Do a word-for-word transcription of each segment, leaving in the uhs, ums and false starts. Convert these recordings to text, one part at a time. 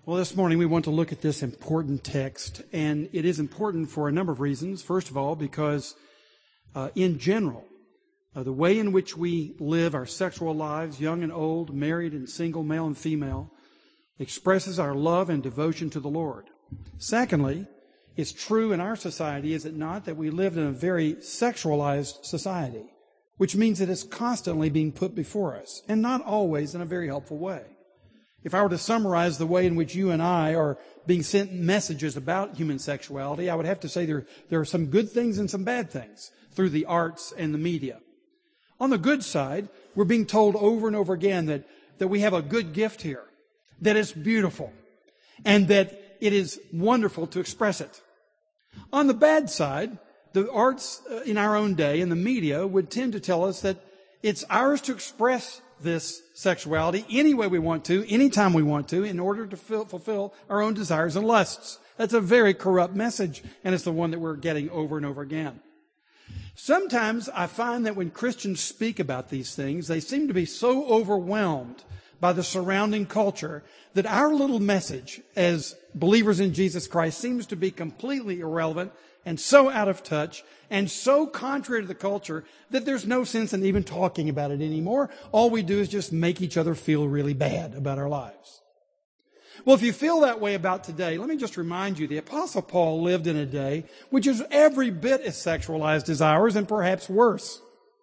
Well, this morning we want to look at this important text, and it is important for a number of reasons. First of all, because uh, in general, uh, the way in which we live our sexual lives, young and old, married and single, male and female, expresses our love and devotion to the Lord. Secondly, it's true in our society, is it not, that we live in a very sexualized society, which means that it's constantly being put before us, and not always in a very helpful way. If I were to summarize the way in which you and I are being sent messages about human sexuality, I would have to say there, there are some good things and some bad things through the arts and the media. On the good side, we're being told over and over again that, that we have a good gift here, that it's beautiful, and that it is wonderful to express it. On the bad side, the arts in our own day and the media would tend to tell us that it's ours to express this sexuality any way we want to, anytime we want to, in order to fill, fulfill our own desires and lusts. That's a very corrupt message, and it's the one that we're getting over and over again. Sometimes I find that when Christians speak about these things, they seem to be so overwhelmed by the surrounding culture that our little message as believers in Jesus Christ seems to be completely irrelevant and so out of touch and so contrary to the culture that there's no sense in even talking about it anymore. All we do is just make each other feel really bad about our lives. Well, if you feel that way about today, let me just remind you, the Apostle Paul lived in a day which is every bit as sexualized as ours and perhaps worse.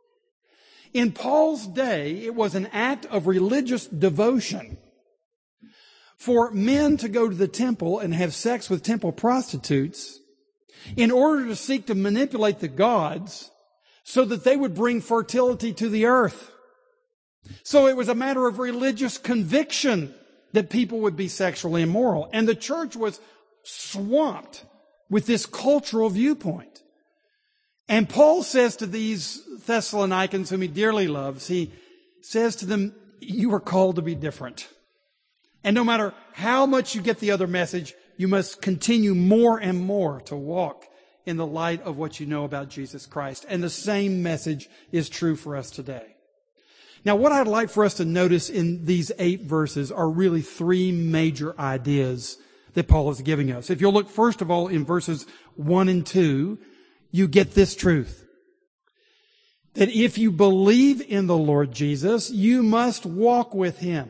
In Paul's day, it was an act of religious devotion for men to go to the temple and have sex with temple prostitutes in order to seek to manipulate the gods so that they would bring fertility to the earth. So it was a matter of religious conviction that people would be sexually immoral. And the church was swamped with this cultural viewpoint. And Paul says to these Thessalonians whom he dearly loves, he says to them, you are called to be different. And no matter how much you get the other message, you must continue more and more to walk in the light of what you know about Jesus Christ. And the same message is true for us today. Now, what I'd like for us to notice in these eight verses are really three major ideas that Paul is giving us. If you'll look first of all in verses one and two, you get this truth. That if you believe in the Lord Jesus, you must walk with Him.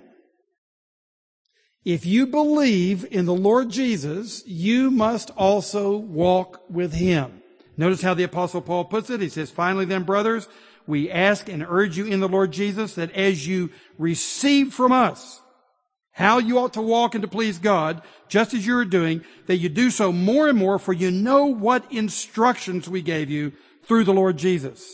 If you believe in the Lord Jesus, you must also walk with Him. Notice how the Apostle Paul puts it. He says, finally then, brothers, we ask and urge you in the Lord Jesus that as you receive from us how you ought to walk and to please God, just as you are doing, that you do so more and more, for you know what instructions we gave you through the Lord Jesus.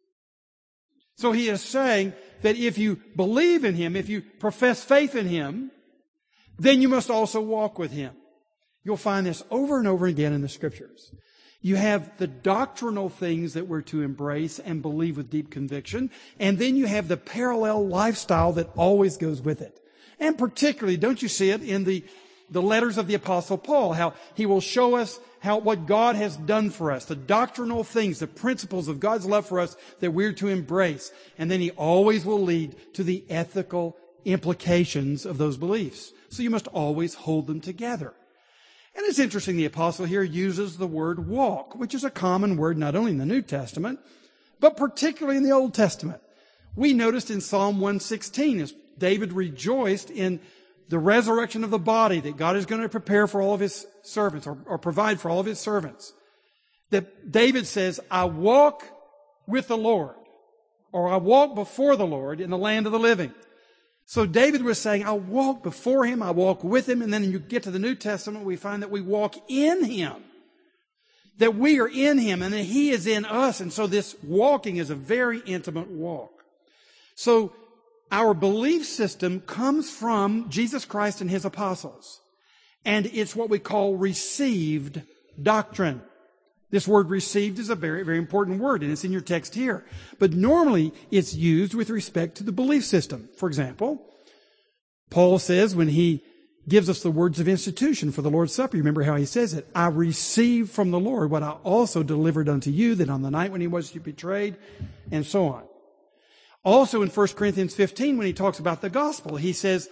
So he is saying that if you believe in Him, if you profess faith in Him, then you must also walk with Him. You'll find this over and over again in the Scriptures. You have the doctrinal things that we're to embrace and believe with deep conviction, and then you have the parallel lifestyle that always goes with it. And particularly, don't you see it in the, the letters of the Apostle Paul, how he will show us how what God has done for us, the doctrinal things, the principles of God's love for us that we're to embrace. And then he always will lead to the ethical implications of those beliefs. So you must always hold them together. And it's interesting, the apostle here uses the word walk, which is a common word not only in the New Testament, but particularly in the Old Testament. We noticed in Psalm one sixteen, as David rejoiced in the resurrection of the body that God is going to prepare for all of His servants, or, or provide for all of His servants, that David says, I walk with the Lord, or I walk before the Lord in the land of the living. So David was saying, I walk before Him, I walk with Him, and then you get to the New Testament, we find that we walk in Him. That we are in Him and that He is in us. And so this walking is a very intimate walk. So our belief system comes from Jesus Christ and His apostles. And it's what we call received doctrine. This word received is a very, very important word, and it's in your text here. But normally it's used with respect to the belief system. For example, Paul says when he gives us the words of institution for the Lord's Supper, you remember how he says it, I received from the Lord what I also delivered unto you, that on the night when He was betrayed, and so on. Also in First Corinthians fifteen, when he talks about the gospel, he says,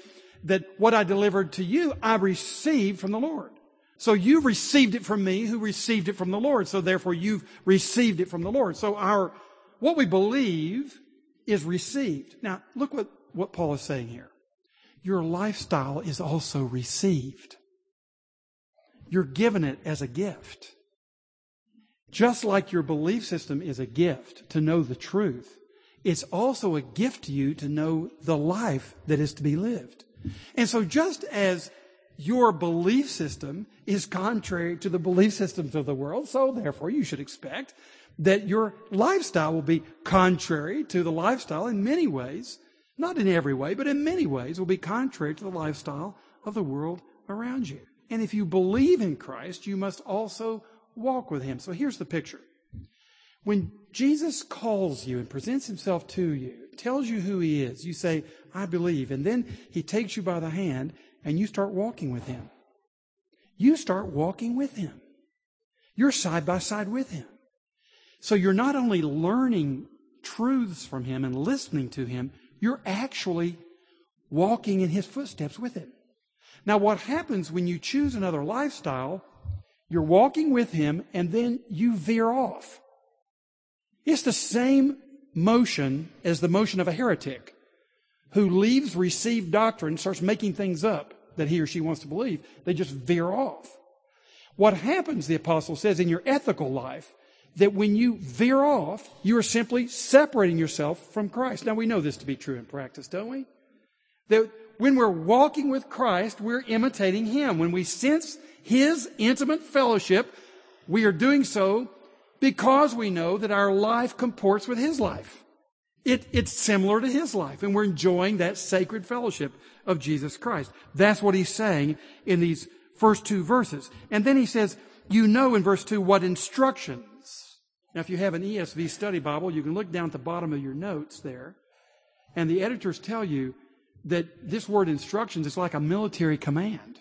that what I delivered to you, I received from the Lord. So you've received it from me who received it from the Lord. So therefore you've received it from the Lord. So our, what we believe is received. Now look what, what Paul is saying here. Your lifestyle is also received. You're given it as a gift. Just like your belief system is a gift to know the truth, it's also a gift to you to know the life that is to be lived. And so just as your belief system is contrary to the belief systems of the world, so therefore you should expect that your lifestyle will be contrary to the lifestyle in many ways, not in every way, but in many ways will be contrary to the lifestyle of the world around you. And if you believe in Christ, you must also walk with Him. So here's the picture. When Jesus calls you and presents Himself to you, tells you who He is, you say, I believe. And then He takes you by the hand and you start walking with Him. You start walking with Him. You're side by side with Him. So you're not only learning truths from Him and listening to Him, you're actually walking in His footsteps with Him. Now what happens when you choose another lifestyle, you're walking with Him and then you veer off. It's the same motion as the motion of a heretic who leaves received doctrine and starts making things up that he or she wants to believe. They just veer off. What happens, the apostle says, in your ethical life, that when you veer off, you are simply separating yourself from Christ. Now we know this to be true in practice, don't we? That when we're walking with Christ, we're imitating Him. When we sense His intimate fellowship, we are doing so because we know that our life comports with His life. It, it's similar to His life, and we're enjoying that sacred fellowship of Jesus Christ. That's what He's saying in these first two verses. And then He says, you know in verse two what instructions. Now if you have an E S V study Bible, you can look down at the bottom of your notes there, and the editors tell you that this word instructions is like a military command.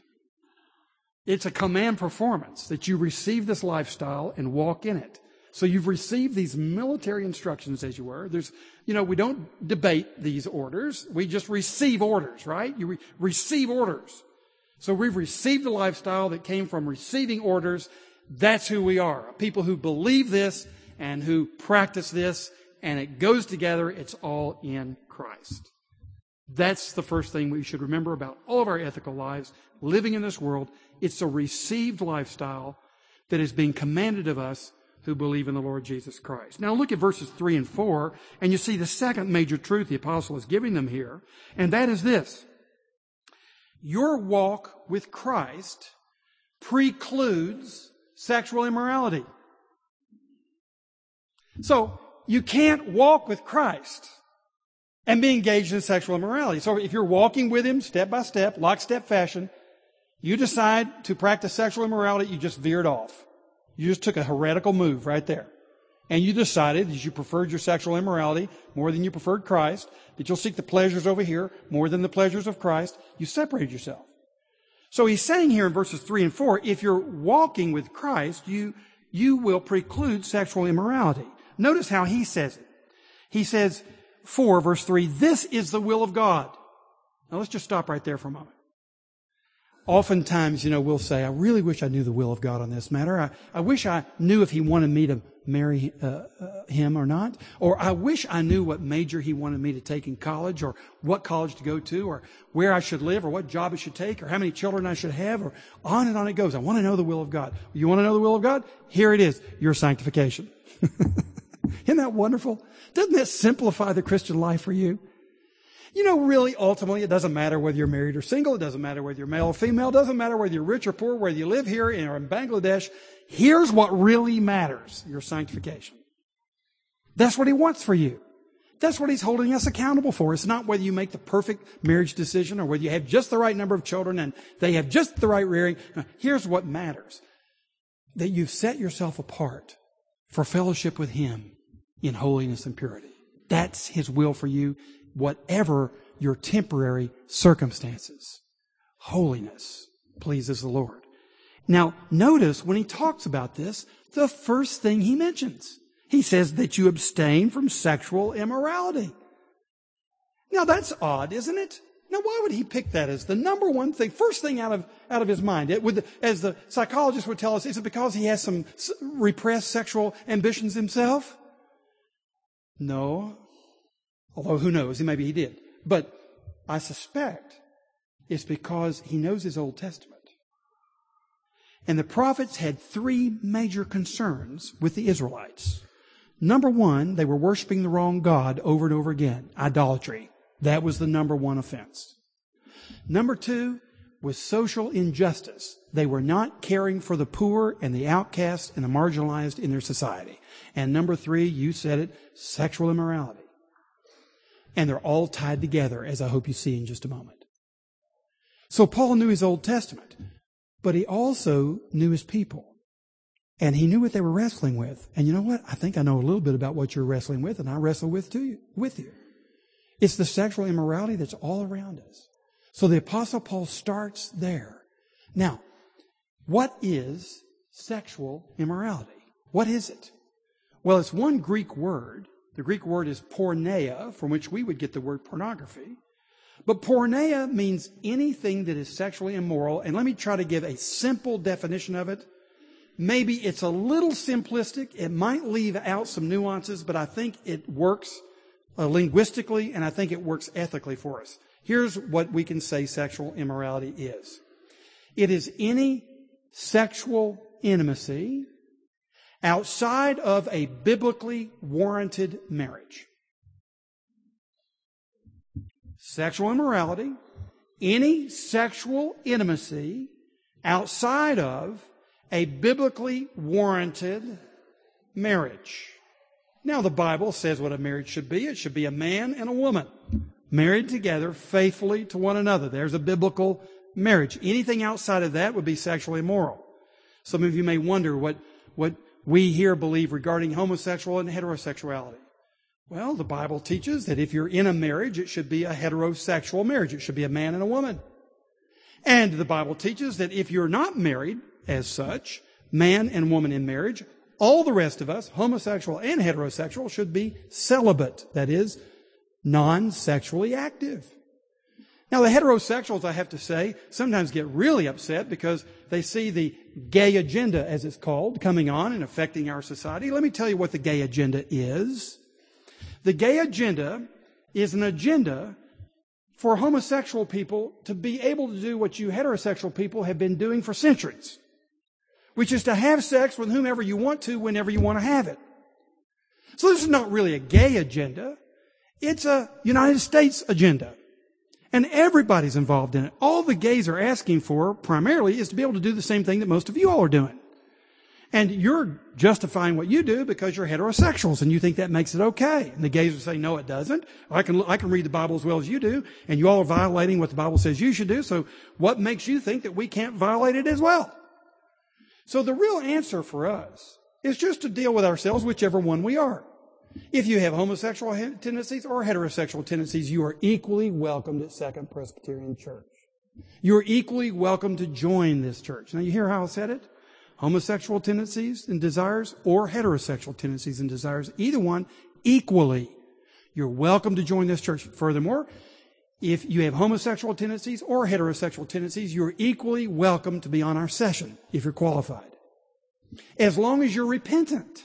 It's a command performance that you receive this lifestyle and walk in it. So you've received these military instructions, as you were. There's, you know, we don't debate these orders. We just receive orders, right? You re- receive orders. So we've received a lifestyle that came from receiving orders. That's who we are. People who believe this and who practice this, and it goes together. It's all in Christ. That's the first thing we should remember about all of our ethical lives, living in this world. It's a received lifestyle that is being commanded of us who believe in the Lord Jesus Christ. Now look at verses three and four, and you see the second major truth the apostle is giving them here, and that is this. Your walk with Christ precludes sexual immorality. So you can't walk with Christ and be engaged in sexual immorality. So if you're walking with Him step by step, lockstep fashion, you decide to practice sexual immorality, you just veered off. You just took a heretical move right there. And you decided that you preferred your sexual immorality more than you preferred Christ, that you'll seek the pleasures over here more than the pleasures of Christ. You separated yourself. So he's saying here in verses three and four, if you're walking with Christ, you, you will preclude sexual immorality. Notice how he says it. He says, four, verse three, this is the will of God. Now let's just stop right there for a moment. Oftentimes, you know, we'll say, I really wish I knew the will of God on this matter. I, I wish I knew if He wanted me to marry uh, uh, Him or not. Or I wish I knew what major He wanted me to take in college, or what college to go to, or where I should live, or what job I should take, or how many children I should have, or on and on it goes. I want to know the will of God. You want to know the will of God? Here it is, your sanctification. Isn't that wonderful? Doesn't that simplify the Christian life for you? You know, really, ultimately, it doesn't matter whether you're married or single. It doesn't matter whether you're male or female. It doesn't matter whether you're rich or poor, whether you live here or in Bangladesh. Here's what really matters, your sanctification. That's what He wants for you. That's what He's holding us accountable for. It's not whether you make the perfect marriage decision or whether you have just the right number of children and they have just the right rearing. No, here's what matters. That you've set yourself apart for fellowship with Him in holiness and purity. That's His will for you, whatever your temporary circumstances. Holiness pleases the Lord. Now, notice when he talks about this, the first thing he mentions, he says that you abstain from sexual immorality. Now, that's odd, isn't it? Now, why would he pick that as the number one thing, first thing out of, out of his mind? It would, as the psychologist would tell us, is it because he has some repressed sexual ambitions himself? No. Although, who knows? Maybe he did. But I suspect it's because he knows his Old Testament. And the prophets had three major concerns with the Israelites. Number one, they were worshiping the wrong God over and over again. Idolatry. That was the number one offense. Number two was social injustice. They were not caring for the poor and the outcast and the marginalized in their society. And number three, you said it, sexual immorality. And they're all tied together, as I hope you see in just a moment. So Paul knew his Old Testament, but he also knew his people. And he knew what they were wrestling with. And you know what? I think I know a little bit about what you're wrestling with, and I wrestle with too, with you. It's the sexual immorality that's all around us. So the Apostle Paul starts there. Now, what is sexual immorality? What is it? Well, it's one Greek word. The Greek word is porneia, from which we would get the word pornography. But porneia means anything that is sexually immoral. And let me try to give a simple definition of it. Maybe it's a little simplistic. It might leave out some nuances, but I think it works uh, linguistically, and I think it works ethically for us. Here's what we can say sexual immorality is. It is any sexual intimacy outside of a biblically warranted marriage. Sexual immorality, any sexual intimacy outside of a biblically warranted marriage. Now, the Bible says what a marriage should be. It should be a man and a woman married together faithfully to one another. There's a biblical marriage. Anything outside of that would be sexually immoral. Some of you may wonder what, what we here believe regarding homosexual and heterosexuality. Well, the Bible teaches that if you're in a marriage, it should be a heterosexual marriage. It should be a man and a woman. And the Bible teaches that if you're not married as such, man and woman in marriage, all the rest of us, homosexual and heterosexual, should be celibate. That is, non-sexually active. Now, the heterosexuals, I have to say, sometimes get really upset because they see the gay agenda, as it's called, coming on and affecting our society. Let me tell you what the gay agenda is. The gay agenda is an agenda for homosexual people to be able to do what you heterosexual people have been doing for centuries, which is to have sex with whomever you want to, whenever you want to have it. So this is not really a gay agenda. It's a United States agenda. And everybody's involved in it. All the gays are asking for, primarily, is to be able to do the same thing that most of you all are doing. And you're justifying what you do because you're heterosexuals and you think that makes it okay. And the gays will say, no, it doesn't. I can, I can read the Bible as well as you do, and you all are violating what the Bible says you should do. So what makes you think that we can't violate it as well? So the real answer for us is just to deal with ourselves, whichever one we are. If you have homosexual tendencies or heterosexual tendencies, you are equally welcomed at Second Presbyterian Church. You are equally welcome to join this church. Now you hear how I said it? Homosexual tendencies and desires or heterosexual tendencies and desires, either one, equally. You're welcome to join this church. Furthermore, if you have homosexual tendencies or heterosexual tendencies, you're equally welcome to be on our session if you're qualified. As long as you're repentant.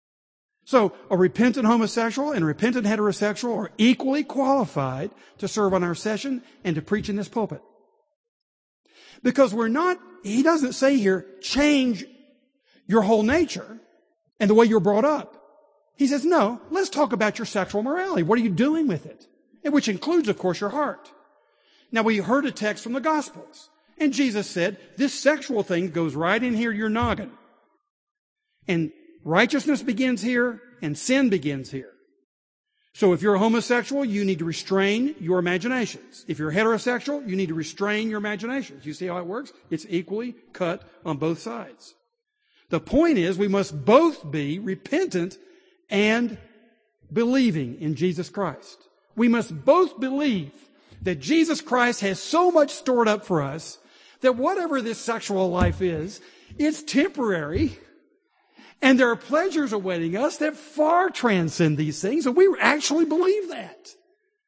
So a repentant homosexual and a repentant heterosexual are equally qualified to serve on our session and to preach in this pulpit. Because we're not, he doesn't say here, change your whole nature and the way you're brought up. He says, no, let's talk about your sexual morality. What are you doing with it? And which includes, of course, your heart. Now, we heard a text from the Gospels. And Jesus said, this sexual thing goes right in here, your noggin. And righteousness begins here and sin begins here. So if you're a homosexual, you need to restrain your imaginations. If you're heterosexual, you need to restrain your imaginations. You see how it works? It's equally cut on both sides. The point is we must both be repentant and believing in Jesus Christ. We must both believe that Jesus Christ has so much stored up for us that whatever this sexual life is, it's temporary. And there are pleasures awaiting us that far transcend these things, and we actually believe that.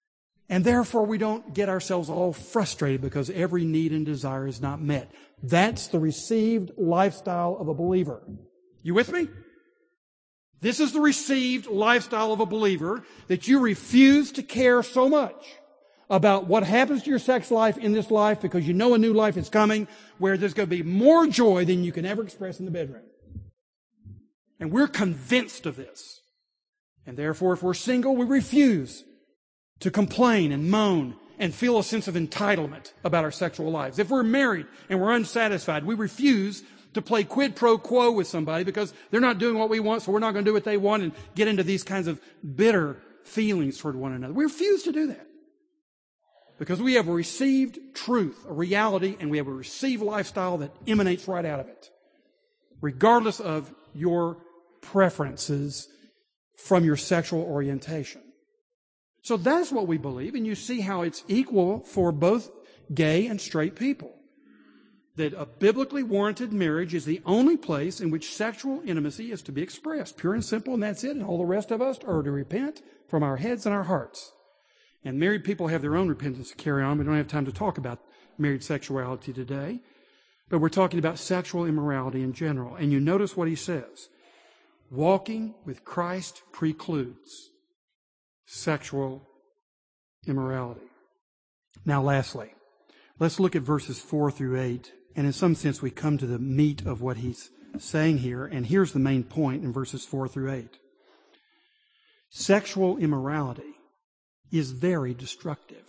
And therefore we don't get ourselves all frustrated because every need and desire is not met. That's the received lifestyle of a believer. You with me? This is the received lifestyle of a believer, that you refuse to care so much about what happens to your sex life in this life because you know a new life is coming where there's going to be more joy than you can ever express in the bedroom. And we're convinced of this. And therefore, if we're single, we refuse to complain and moan and feel a sense of entitlement about our sexual lives. If we're married and we're unsatisfied, we refuse to play quid pro quo with somebody because they're not doing what we want, so we're not going to do what they want and get into these kinds of bitter feelings toward one another. We refuse to do that because we have received truth, a reality, and we have a received lifestyle that emanates right out of it, regardless of your preferences from your sexual orientation. So that's what we believe, and you see how it's equal for both gay and straight people. That a biblically warranted marriage is the only place in which sexual intimacy is to be expressed. Pure and simple, and that's it. And all the rest of us are to repent from our heads and our hearts. And married people have their own repentance to carry on. We don't have time to talk about married sexuality today. But we're talking about sexual immorality in general. And you notice what he says. Walking with Christ precludes sexual immorality. Now, lastly, let's look at verses four through eight. And in some sense, we come to the meat of what he's saying here. And here's the main point in verses four through eight. Sexual immorality is very destructive.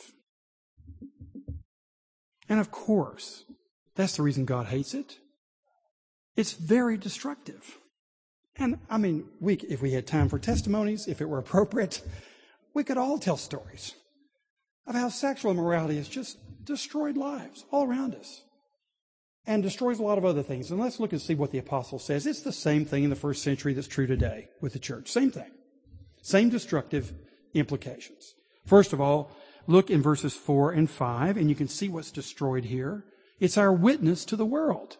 And of course, that's the reason God hates it. It's very destructive. And I mean, we, if we had time for testimonies, if it were appropriate, we could all tell stories of how sexual immorality has just destroyed lives all around us and destroys a lot of other things. And let's look and see what the apostle says. It's the same thing in the first century that's true today with the church. Same thing. Same destructive implications. First of all, look in verses four and five, and you can see what's destroyed here. It's our witness to the world.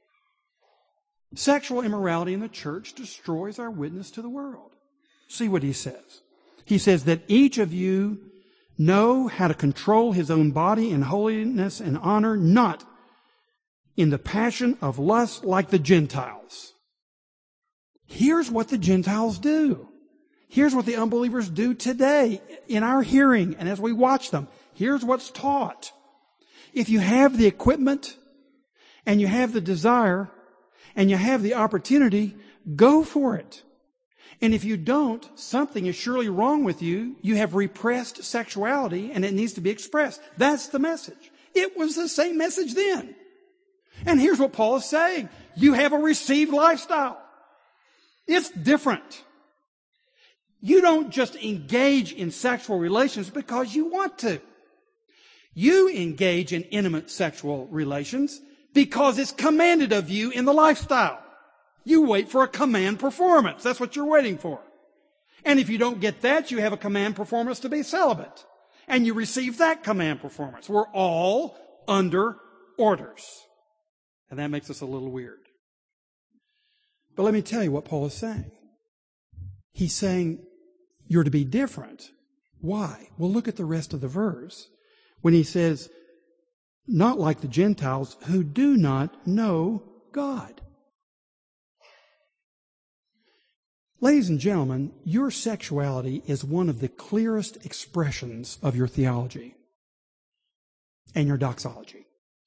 Sexual immorality in the church destroys our witness to the world. See what he says. He says that each of you know how to control his own body in holiness and honor, not in the passion of lust like the Gentiles. Here's what the Gentiles do. Here's what the unbelievers do today in our hearing and as we watch them. Here's what's taught. If you have the equipment and you have the desire and you have the opportunity, go for it. And if you don't, something is surely wrong with you. You have repressed sexuality and it needs to be expressed. That's the message. It was the same message then. And here's what Paul is saying. You have a received lifestyle. It's different. You don't just engage in sexual relations because you want to. You engage in intimate sexual relations because it's commanded of you in the lifestyle. You wait for a command performance. That's what you're waiting for. And if you don't get that, you have a command performance to be celibate. And you receive that command performance. We're all under orders. And that makes us a little weird. But let me tell you what Paul is saying. He's saying you're to be different. Why? Well, look at the rest of the verse. When he says, not like the Gentiles who do not know God. Ladies and gentlemen, your sexuality is one of the clearest expressions of your theology and your doxology.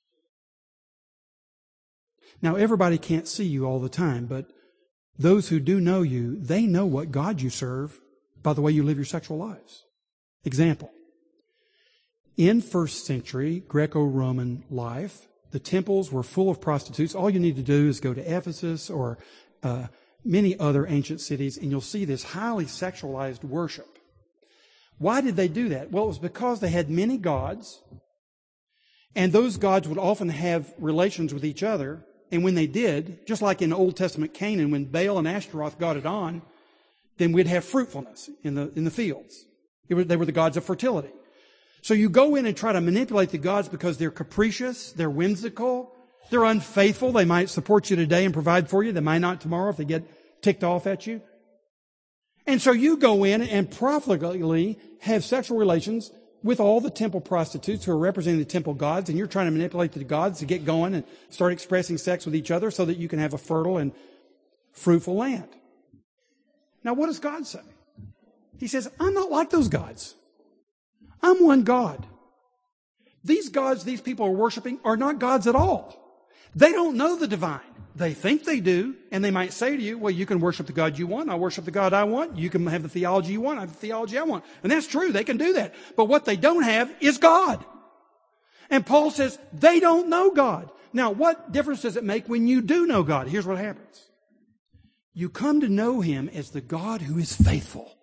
Now, everybody can't see you all the time, but those who do know you, they know what God you serve by the way you live your sexual lives. Example. In first century Greco-Roman life, the temples were full of prostitutes. All you need to do is go to Ephesus or uh, many other ancient cities, and you'll see this highly sexualized worship. Why did they do that? Well, it was because they had many gods, and those gods would often have relations with each other. And when they did, just like in Old Testament Canaan, when Baal and Ashtaroth got it on, then we'd have fruitfulness in the in the fields. It was, they were the gods of fertility. So you go in and try to manipulate the gods because they're capricious, they're whimsical, they're unfaithful. They might support you today and provide for you. They might not tomorrow if they get ticked off at you. And so you go in and profitably have sexual relations with all the temple prostitutes who are representing the temple gods, and you're trying to manipulate the gods to get going and start expressing sex with each other so that you can have a fertile and fruitful land. Now, what does God say? He says, I'm not like those gods. I'm one God. These gods these people are worshiping are not gods at all. They don't know the divine. They think they do, and they might say to you, well, you can worship the God you want, I'll worship the God I want, you can have the theology you want, I have the theology I want. And that's true, they can do that. But what they don't have is God. And Paul says, they don't know God. Now, what difference does it make when you do know God? Here's what happens. You come to know Him as the God who is faithful.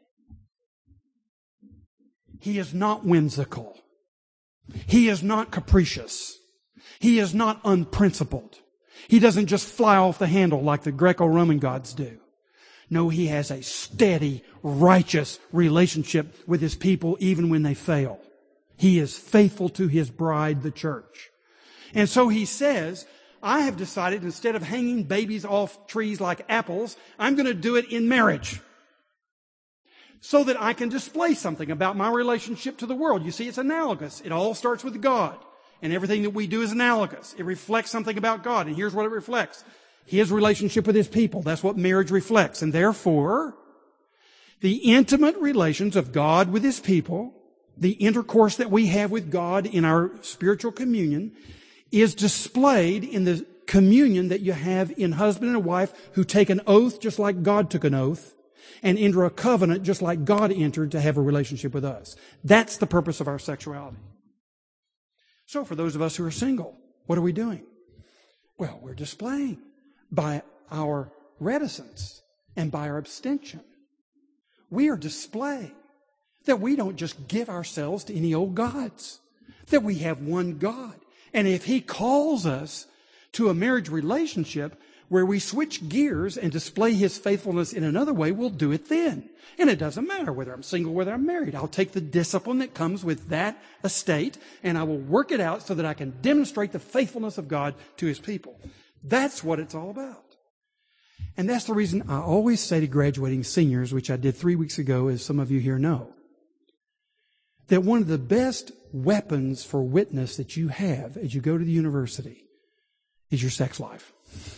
He is not whimsical. He is not capricious. He is not unprincipled. He doesn't just fly off the handle like the Greco-Roman gods do. No, He has a steady, righteous relationship with His people even when they fail. He is faithful to His bride, the church. And so He says, I have decided instead of hanging babies off trees like apples, I'm going to do it in marriage. So that I can display something about my relationship to the world. You see, it's analogous. It all starts with God. And everything that we do is analogous. It reflects something about God. And here's what it reflects. His relationship with His people. That's what marriage reflects. And therefore, the intimate relations of God with His people, the intercourse that we have with God in our spiritual communion, is displayed in the communion that you have in husband and wife who take an oath just like God took an oath, and enter a covenant just like God entered to have a relationship with us. That's the purpose of our sexuality. So for those of us who are single, what are we doing? Well, we're displaying by our reticence and by our abstention. We are displaying that we don't just give ourselves to any old gods, that we have one God. And if He calls us to a marriage relationship where we switch gears and display His faithfulness in another way, we'll do it then. And it doesn't matter whether I'm single, whether I'm married. I'll take the discipline that comes with that estate, and I will work it out so that I can demonstrate the faithfulness of God to His people. That's what it's all about. And that's the reason I always say to graduating seniors, which I did three weeks ago, as some of you here know, that one of the best weapons for witness that you have as you go to the university is your sex life.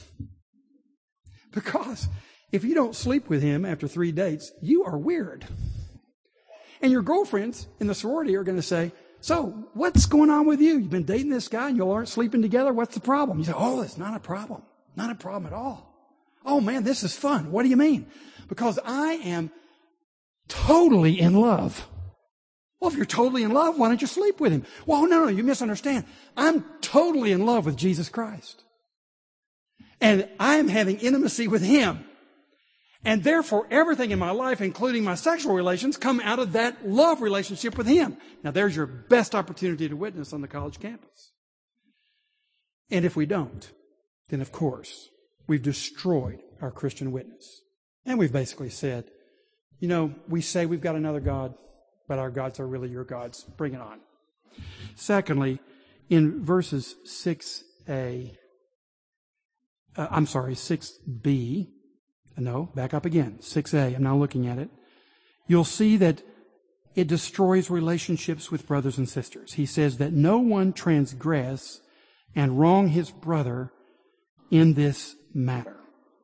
Because if you don't sleep with him after three dates, you are weird. And your girlfriends in the sorority are going to say, so what's going on with you? You've been dating this guy and you all aren't sleeping together? What's the problem? You say, oh, it's not a problem. Not a problem at all. Oh man, this is fun. What do you mean? Because I am totally in love. Well, if you're totally in love, why don't you sleep with him? Well, no, no, you misunderstand. I'm totally in love with Jesus Christ. And I'm having intimacy with Him. And therefore, everything in my life, including my sexual relations, come out of that love relationship with Him. Now, there's your best opportunity to witness on the college campus. And if we don't, then of course, we've destroyed our Christian witness. And we've basically said, you know, we say we've got another God, but our gods are really your gods. Bring it on. Secondly, in verses six a, Uh, I'm sorry, six b. No, back up again. six a. I'm now looking at it. You'll see that it destroys relationships with brothers and sisters. He says that no one transgress and wrong his brother in this matter.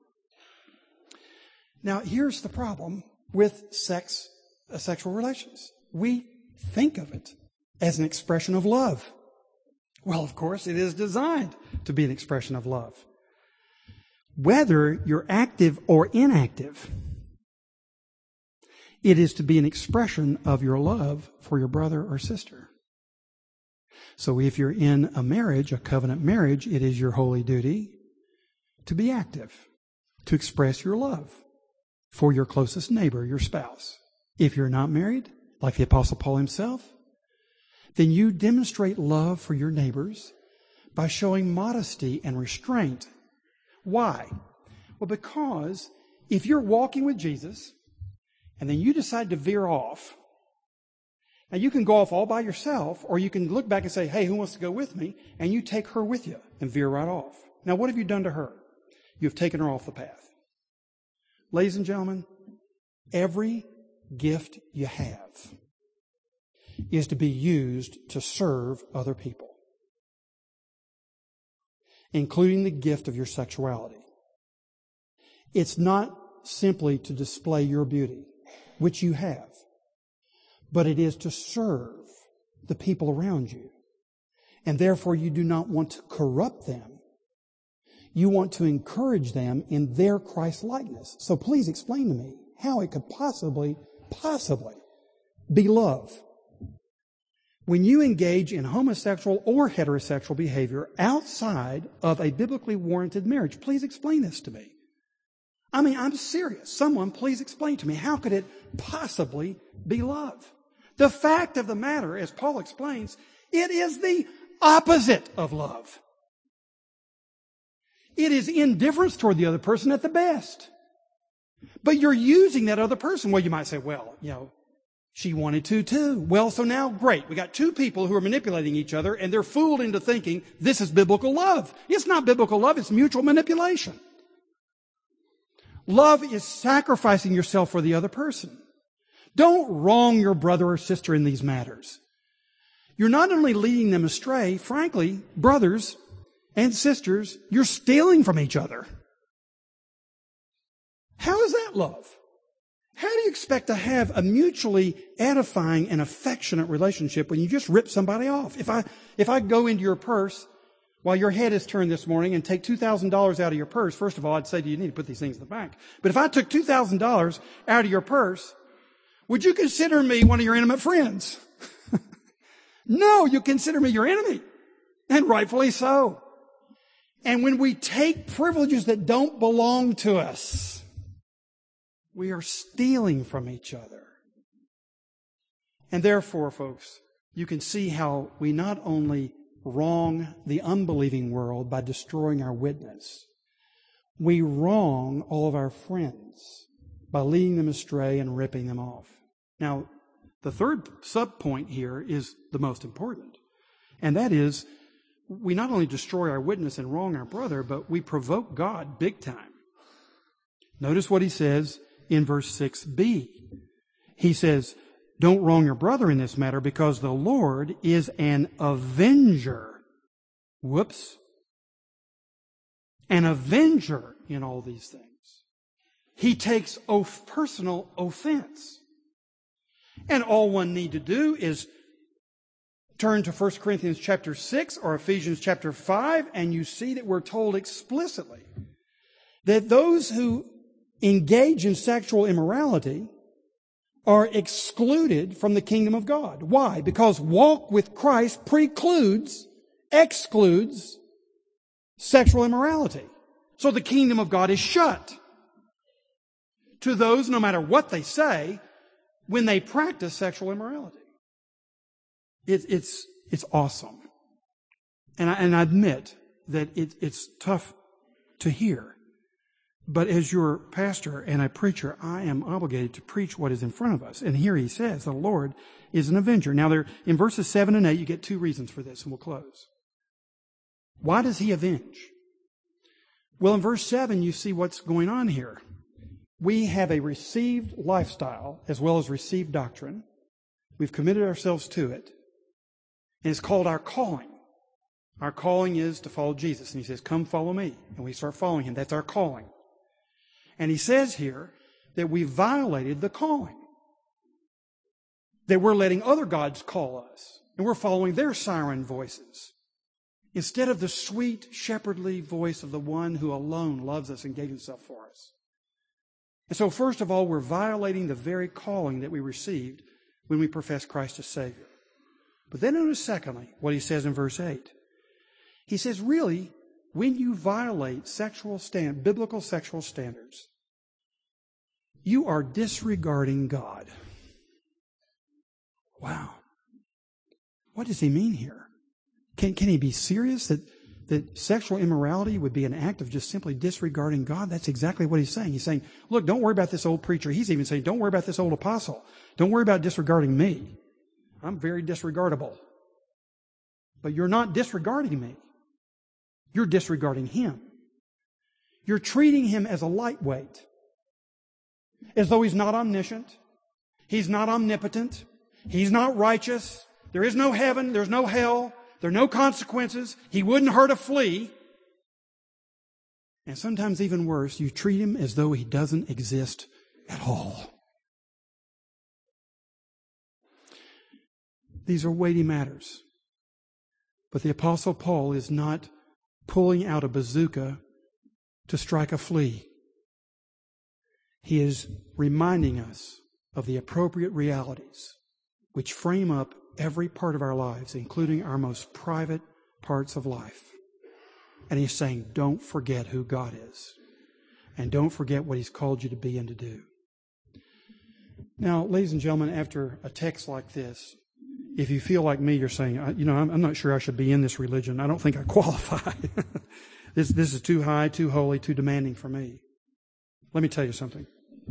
Now, here's the problem with sex, uh, sexual relations. We think of it as an expression of love. Well, of course, it is designed to be an expression of love. Whether you're active or inactive, it is to be an expression of your love for your brother or sister. So if you're in a marriage, a covenant marriage, it is your holy duty to be active, to express your love for your closest neighbor, your spouse. If you're not married, like the Apostle Paul himself, then you demonstrate love for your neighbors by showing modesty and restraint. Why? Well, because if you're walking with Jesus and then you decide to veer off, now you can go off all by yourself, or you can look back and say, hey, who wants to go with me? And you take her with you and veer right off. Now, what have you done to her? You've taken her off the path. Ladies and gentlemen, every gift you have is to be used to serve other people, including the gift of your sexuality. It's not simply to display your beauty, which you have, but it is to serve the people around you. And therefore you do not want to corrupt them. You want to encourage them in their Christ-likeness. So please explain to me how it could possibly, possibly be love. When you engage in homosexual or heterosexual behavior outside of a biblically warranted marriage, please explain this to me. I mean, I'm serious. Someone please explain to me, how could it possibly be love? The fact of the matter, as Paul explains, it is the opposite of love. It is indifference toward the other person at the best. But you're using that other person. Well, you might say, well, you know, she wanted to too. Well, so now, great. We got two people who are manipulating each other, and they're fooled into thinking this is biblical love. It's not biblical love. It's mutual manipulation. Love is sacrificing yourself for the other person. Don't wrong your brother or sister in these matters. You're not only leading them astray, frankly, brothers and sisters, you're stealing from each other. How is that love? How do you expect to have a mutually edifying and affectionate relationship when you just rip somebody off? If I, if I go into your purse while your head is turned this morning and take two thousand dollars out of your purse, first of all, I'd say to you, you need to put these things in the bank. But if I took two thousand dollars out of your purse, would you consider me one of your intimate friends? No, you consider me your enemy. And rightfully so. And when we take privileges that don't belong to us, we are stealing from each other. And therefore, folks, you can see how we not only wrong the unbelieving world by destroying our witness, we wrong all of our friends by leading them astray and ripping them off. Now, the third sub-point here is the most important. And that is, we not only destroy our witness and wrong our brother, but we provoke God big time. Notice what he says in verse six b. He says, don't wrong your brother in this matter because the Lord is an avenger. Whoops. An avenger in all these things. He takes off personal offense. And all one need to do is turn to First Corinthians chapter six or Ephesians chapter five, and you see that we're told explicitly that those who engage in sexual immorality are excluded from the kingdom of God. Why? Because walk with Christ precludes, excludes sexual immorality. So the kingdom of God is shut to those, no matter what they say, when they practice sexual immorality. It, it's, it's awesome. And I, and I admit that it, it's tough to hear. But as your pastor and a preacher, I am obligated to preach what is in front of us. And here he says, the Lord is an avenger. Now there, in verses seven and eight, you get two reasons for this, and we'll close. Why does he avenge? Well, in verse seven, you see what's going on here. We have a received lifestyle as well as received doctrine. We've committed ourselves to it. And it's called our calling. Our calling is to follow Jesus. And he says, come follow me. And we start following him. That's our calling. And he says here that we violated the calling. That we're letting other gods call us. And we're following their siren voices. Instead of the sweet, shepherdly voice of the one who alone loves us and gave himself for us. And so first of all, we're violating the very calling that we received when we profess Christ as Savior. But then notice secondly what he says in verse eight. He says, really, when you violate sexual stand, biblical sexual standards, you are disregarding God. Wow. What does he mean here? Can, can he be serious that, that sexual immorality would be an act of just simply disregarding God? That's exactly what he's saying. He's saying, look, don't worry about this old preacher. He's even saying, don't worry about this old apostle. Don't worry about disregarding me. I'm very disregardable. But you're not disregarding me. You're disregarding him. You're treating him as a lightweight. As though he's not omniscient. He's not omnipotent. He's not righteous. There is no heaven. There's no hell. There are no consequences. He wouldn't hurt a flea. And sometimes even worse, you treat Him as though He doesn't exist at all. These are weighty matters. But the Apostle Paul is not pulling out a bazooka to strike a flea. He is reminding us of the appropriate realities which frame up every part of our lives, including our most private parts of life. And He's saying, don't forget who God is. And don't forget what He's called you to be and to do. Now, ladies and gentlemen, after a text like this, if you feel like me, you're saying, you know, I'm not sure I should be in this religion. I don't think I qualify. this, this is too high, too holy, too demanding for me. Let me tell you something.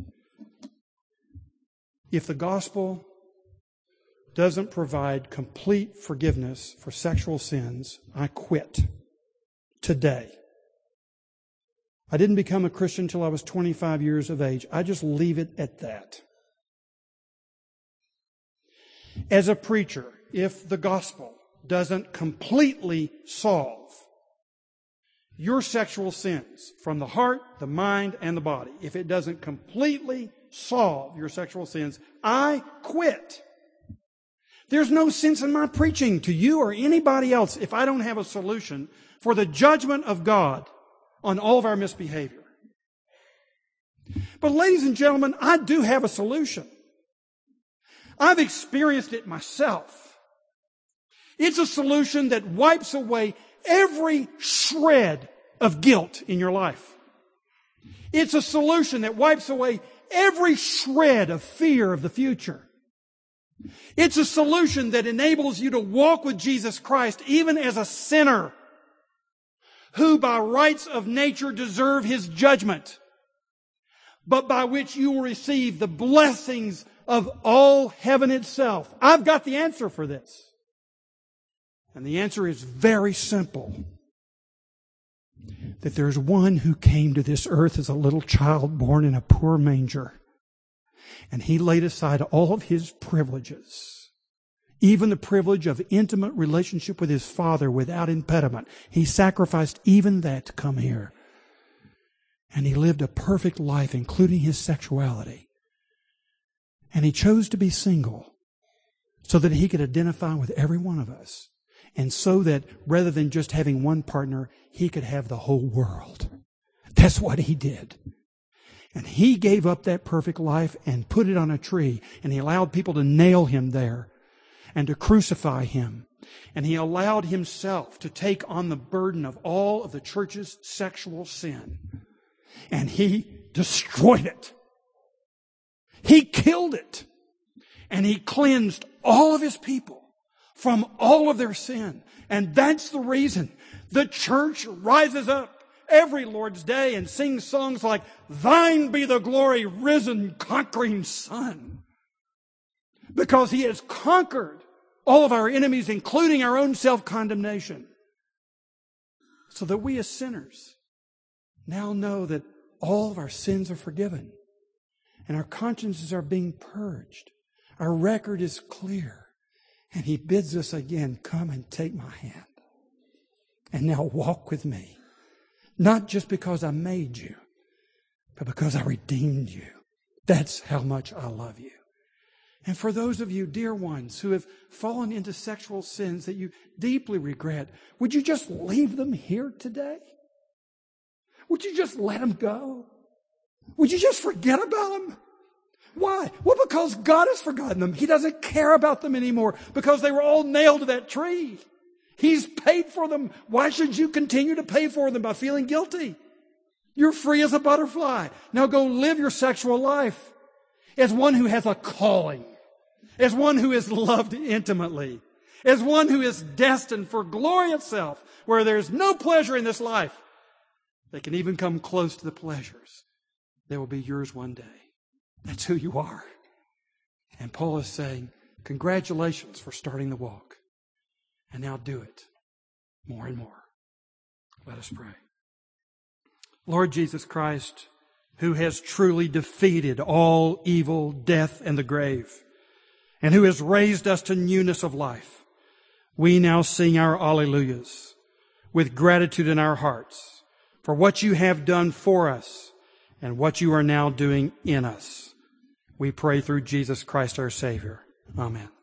If the gospel doesn't provide complete forgiveness for sexual sins, I quit today. I didn't become a Christian until I was twenty-five years of age. I just leave it at that. As a preacher, if the gospel doesn't completely solve your sexual sins from the heart, the mind, and the body, if it doesn't completely solve your sexual sins, I quit. There's no sense in my preaching to you or anybody else if I don't have a solution for the judgment of God on all of our misbehavior. But ladies and gentlemen, I do have a solution. I've experienced it myself. It's a solution that wipes away every shred of guilt in your life. It's a solution that wipes away every shred of fear of the future. It's a solution that enables you to walk with Jesus Christ even as a sinner who by rights of nature deserve His judgment, but by which you will receive the blessings of all heaven itself. I've got the answer for this. And the answer is very simple. That there's one who came to this earth as a little child born in a poor manger. And He laid aside all of His privileges, even the privilege of intimate relationship with His Father without impediment. He sacrificed even that to come here. And He lived a perfect life, including His sexuality. And He chose to be single so that He could identify with every one of us. And so that rather than just having one partner, He could have the whole world. That's what He did. And He gave up that perfect life and put it on a tree. And He allowed people to nail Him there and to crucify Him. And He allowed Himself to take on the burden of all of the church's sexual sin. And He destroyed it. He killed it. And He cleansed all of His people from all of their sin. And that's the reason the church rises up every Lord's Day and sings songs like, "Thine be the glory, risen, conquering Son." Because He has conquered all of our enemies, including our own self-condemnation. So that we as sinners now know that all of our sins are forgiven. And our consciences are being purged. Our record is clear. And He bids us again, come and take my hand. And now walk with me. Not just because I made you, but because I redeemed you. That's how much I love you. And for those of you, dear ones, who have fallen into sexual sins that you deeply regret, would you just leave them here today? Would you just let them go? Would you just forget about them? Why? Well, because God has forgotten them. He doesn't care about them anymore because they were all nailed to that tree. He's paid for them. Why should you continue to pay for them by feeling guilty? You're free as a butterfly. Now go live your sexual life as one who has a calling, as one who is loved intimately, as one who is destined for glory itself, where there's no pleasure in this life that can even come close to the pleasures that will be yours one day. That's who you are. And Paul is saying, congratulations for starting the walk. And now do it more and more. Let us pray. Lord Jesus Christ, who has truly defeated all evil, death, and the grave, and who has raised us to newness of life, we now sing our alleluias with gratitude in our hearts for what you have done for us and what you are now doing in us. We pray through Jesus Christ our Savior. Amen.